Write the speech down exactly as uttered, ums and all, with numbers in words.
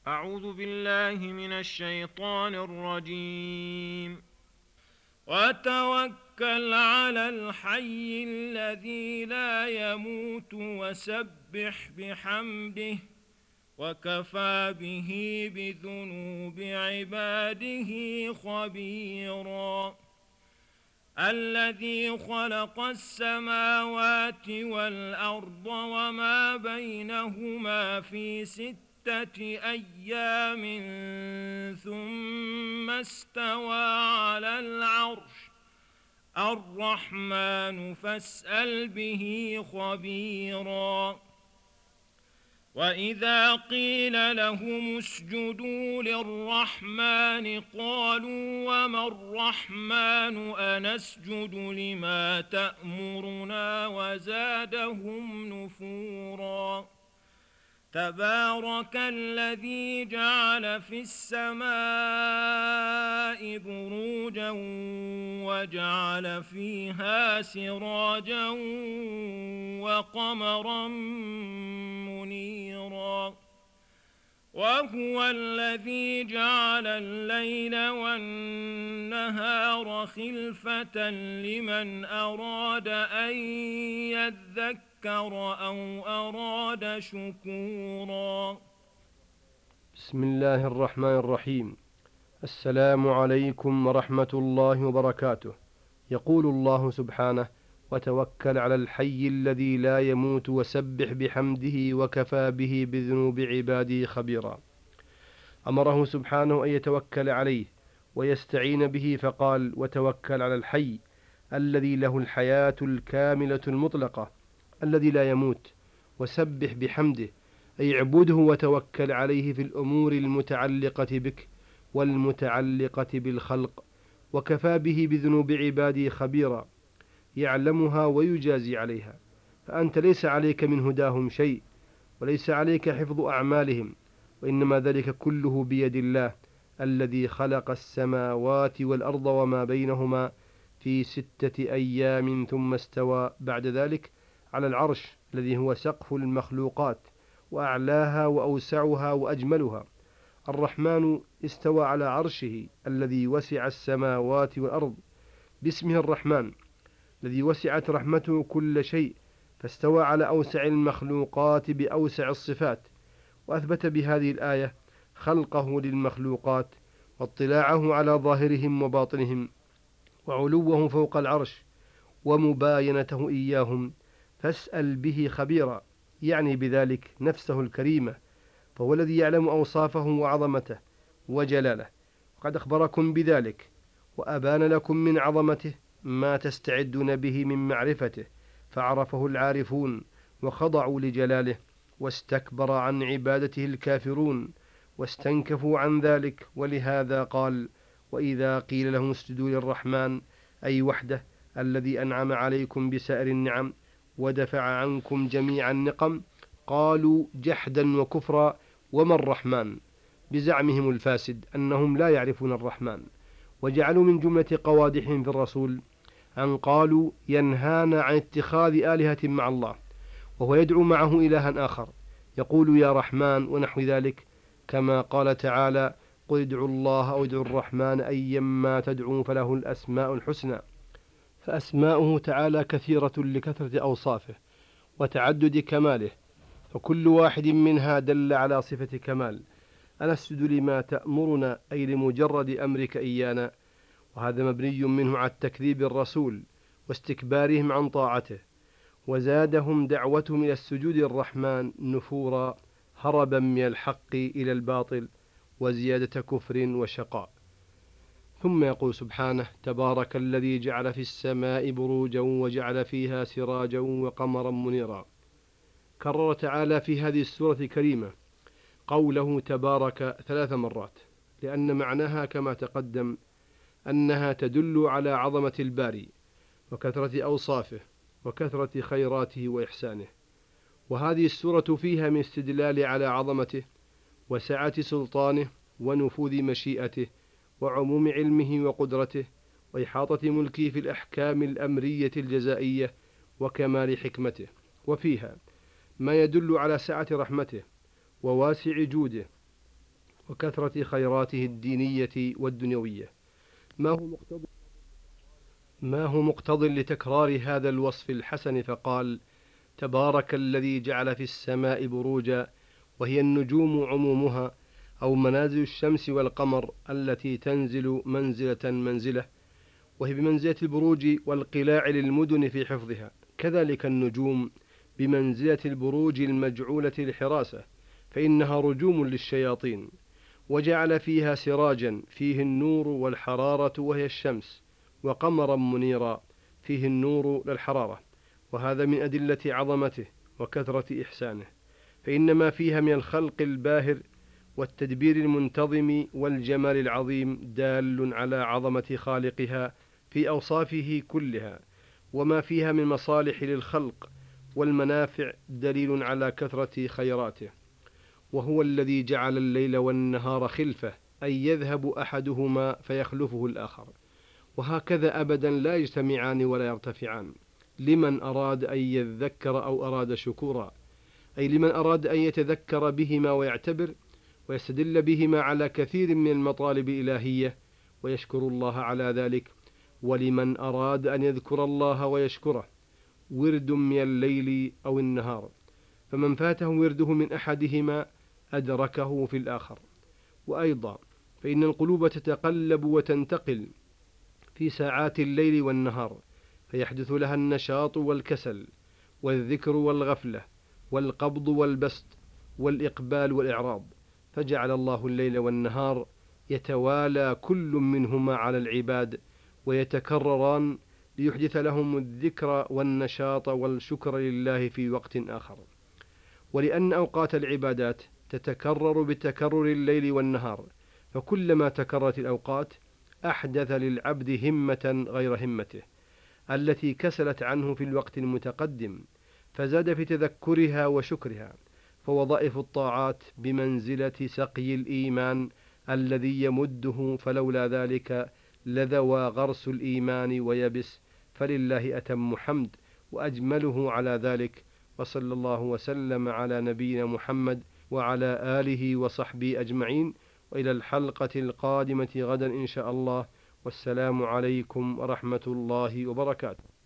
أعوذ بالله من الشيطان الرجيم. وتوكل على الحي الذي لا يموت وسبح بحمده وكفى به بذنوب عباده خبيرا. الذي خلق السماوات والأرض وما بينهما في ستة أيام ثم استوى على العرش. الرحمن فاسأل به خبيرا. وإذا قيل لهم اسجدوا للرحمن قالوا وما الرحمن أنسجد لما تأمرنا وزادهم نفورا. تبارك الذي جعل في السماء بروجا وجعل فيها سراجا وقمرا منيرا. وهو الذي جعل الليل والنهار خلفة لمن أراد أن يذكر أو أراد شكورا. بسم الله الرحمن الرحيم. السلام عليكم ورحمة الله وبركاته. يقول الله سبحانه: وتوكل على الحي الذي لا يموت وسبح بحمده وكفى به بذنوب عباده خبيرا. أمره سبحانه أن يتوكل عليه ويستعين به، فقال: وتوكل على الحي الذي له الحياة الكاملة المطلقة الذي لا يموت، وسبح بحمده، أي اعبده وتوكل عليه في الأمور المتعلقة بك والمتعلقة بالخلق، وكفى به بذنوب عباده خبيرا، يعلمها ويجازي عليها. فأنت ليس عليك من هداهم شيء، وليس عليك حفظ أعمالهم، وإنما ذلك كله بيد الله الذي خلق السماوات والأرض وما بينهما في ستة أيام ثم استوى بعد ذلك على العرش الذي هو سقف المخلوقات وأعلاها وأوسعها وأجملها. الرحمن استوى على عرشه الذي وسع السماوات والأرض باسمه الرحمن الذي وسعت رحمته كل شيء، فاستوى على أوسع المخلوقات بأوسع الصفات. وأثبت بهذه الآية خلقه للمخلوقات واطلاعه على ظاهرهم وباطنهم وعلوه فوق العرش ومباينته إياهم، فاسأل به خبيرا، يعني بذلك نفسه الكريمة، فهو الذي يعلم أوصافه وعظمته وجلاله، وقد أخبركم بذلك وأبان لكم من عظمته ما تستعدون به من معرفته، فعرفه العارفون وخضعوا لجلاله، واستكبر عن عبادته الكافرون واستنكفوا عن ذلك. ولهذا قال: وإذا قيل لهم اسجدوا للرحمن، أي وحده الذي أنعم عليكم بسائر النعم ودفع عنكم جميع النقم، قالوا جحدا وكفرا وما الرحمن، بزعمهم الفاسد أنهم لا يعرفون الرحمن. وجعلوا من جملة قوادحهم في الرسول أن قالوا ينهانا عن اتخاذ آلهة مع الله، وهو يدعو معه إلها آخر يقول يا رحمن ونحو ذلك، كما قال تعالى: قل ادعوا الله أو ادعوا الرحمن أيما تدعوا فله الأسماء الحسنى. فأسماؤه تعالى كثيرة لكثرة أوصافه وتعدد كماله، فكل واحد منها دل على صفة كمال. أنسجد لما تأمرنا، أي لمجرد أمرك إيانا، وهذا مبني منه على تكذيب الرسول واستكبارهم عن طاعته، وزادهم دعوتهم إلى السجود للرحمن نفورا، هربا من الحق إلى الباطل وزيادة كفر وشقاء. ثم يقول سبحانه: تبارك الذي جعل في السماء بروجا وجعل فيها سراجا وقمرا منيرا. كرر تعالى في هذه السورة الكريمة قوله تبارك ثلاث مرات، لأن معناها كما تقدم أنها تدل على عظمة الباري وكثرة أوصافه وكثرة خيراته وإحسانه. وهذه السورة فيها من استدلال على عظمته وسعة سلطانه ونفوذ مشيئته وعموم علمه وقدرته وإحاطة ملكه في الأحكام الأمرية الجزائية وكمال حكمته، وفيها ما يدل على سعة رحمته وواسع جوده وكثرة خيراته الدينية والدنيوية. ما هو مقتضى ما هو مقتضى لتكرار هذا الوصف الحسن؟ فقال: تبارك الذي جعل في السماء بروجا، وهي النجوم عمومها، أو منازل الشمس والقمر التي تنزل منزلة منزلة، وهي بمنزلة البروج والقلاع للمدن في حفظها. كذلك النجوم بمنزلة البروج المجعولة للحراسة، فإنها رجوم للشياطين. وجعل فيها سراجا فيه النور والحرارة وهي الشمس، وقمرا منيرا فيه النور للحرارة، وهذا من أدلة عظمته وكثرة إحسانه، فإن ما فيها من الخلق الباهر والتدبير المنتظم والجمال العظيم دال على عظمة خالقها في أوصافه كلها، وما فيها من مصالح للخلق والمنافع دليل على كثرة خيراته. وهو الذي جعل الليل والنهار خلفة، أي يذهب أحدهما فيخلفه الآخر، وهكذا أبدا لا يجتمعان ولا يرتفعان، لمن أراد أن يذكر أو أراد شكورا، أي لمن أراد أن يتذكر بهما ويعتبر ويستدل بهما على كثير من المطالب الإلهية ويشكر الله على ذلك، ولمن أراد أن يذكر الله ويشكره ورد من الليل أو النهار، فمن فاته ورده من أحدهما أدركه في الآخر. وأيضا فإن القلوب تتقلب وتنتقل في ساعات الليل والنهار، فيحدث لها النشاط والكسل والذكر والغفلة والقبض والبسط والإقبال والإعراض، فجعل الله الليل والنهار يتوالى كل منهما على العباد ويتكرران ليحدث لهم الذكر والنشاط والشكر لله في وقت آخر. ولأن أوقات العبادات تتكرر بتكرر الليل والنهار، فكلما تكررت الأوقات أحدث للعبد همة غير همته التي كسلت عنه في الوقت المتقدم، فزاد في تذكرها وشكرها. فوظائف الطاعات بمنزلة سقي الإيمان الذي يمده، فلولا ذلك لذوى غرس الإيمان ويبس، فلله أتم حمد وأجمله على ذلك. وصلى الله وسلم على نبينا محمد وعلى آله وصحبه أجمعين، وإلى الحلقة القادمة غدا إن شاء الله، والسلام عليكم ورحمة الله وبركاته.